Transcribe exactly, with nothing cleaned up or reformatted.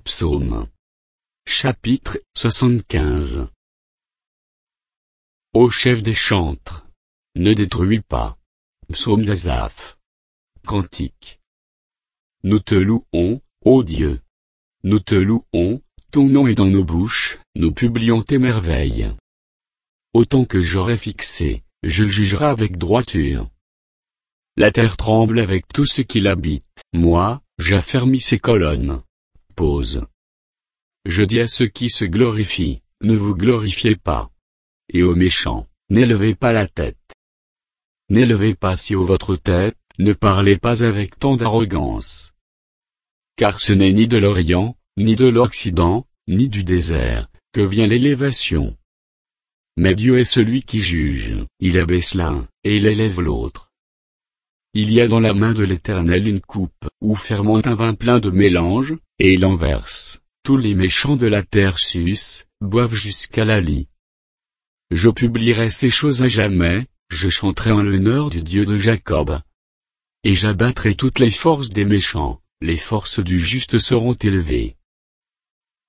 Psaume. Chapitre soixante-quinze. Ô chef des chantres, ne détruis pas. Psaume d'Asaph. Cantique. Nous te louons, ô Dieu. Nous te louons, ton nom est dans nos bouches, nous publions tes merveilles. Autant que j'aurai fixé, je jugerai avec droiture. La terre tremble avec tout ce qui l'habite, moi, j'affermis ses colonnes. Pause. Je dis à ceux qui se glorifient, ne vous glorifiez pas. Et aux méchants, n'élevez pas la tête. N'élevez pas si haut votre tête, ne parlez pas avec tant d'arrogance. Car ce n'est ni de l'Orient, ni de l'Occident, ni du désert, que vient l'élévation. Mais Dieu est celui qui juge, il abaisse l'un, et il élève l'autre. Il y a dans la main de l'Éternel une coupe, où fermente un vin plein de mélange, et il en verse. Tous les méchants de la terre sucent, boivent jusqu'à la lie. Je publierai ces choses à jamais, je chanterai en l'honneur du Dieu de Jacob. Et j'abattrai toutes les forces des méchants, les forces du juste seront élevées.